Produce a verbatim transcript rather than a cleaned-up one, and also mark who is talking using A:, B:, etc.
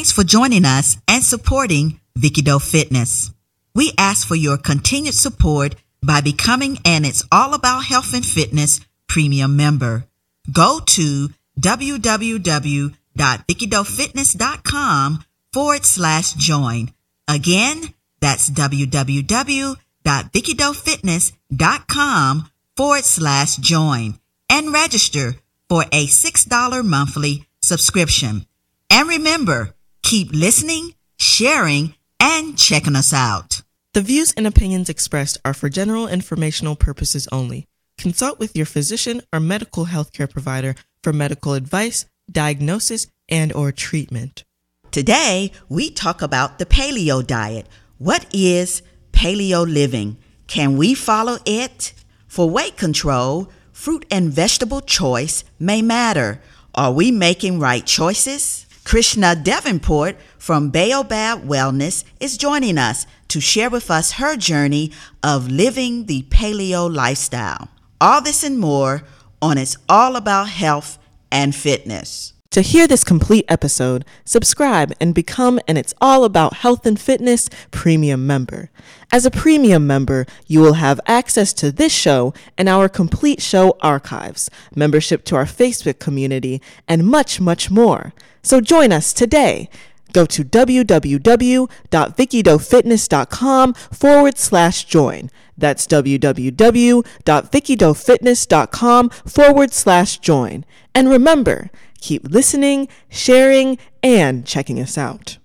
A: Thanks for joining us and supporting Vicky Doe Fitness. We ask for your continued support by becoming an It's All About Health and Fitness premium member. Go to www.vickydofitness.com forward slash join. Again, that's www.vickydofitness.com forward slash join and register for a six dollars monthly subscription. And remember, keep listening, sharing, and checking us out.
B: The views and opinions expressed are for general informational purposes only. Consult with your physician or medical healthcare provider for medical advice, diagnosis, and or treatment.
A: Today, we talk about the paleo diet. What is paleo living? Can we follow it? For weight control, fruit and vegetable choice may matter. Are we making right choices? Krishna Davenport from Baobab Wellness is joining us to share with us her journey of living the paleo lifestyle. All this and more on It's All About Health and Fitness.
B: To hear this complete episode, subscribe and become an It's All About Health and Fitness premium member. As a premium member, you will have access to this show and our complete show archives, membership to our Facebook community, and much, much more. So join us today. Go to www.vickydofitness.com forward slash join. That's www.vickydofitness.com forward slash join. And remember, keep listening, sharing, and checking us out.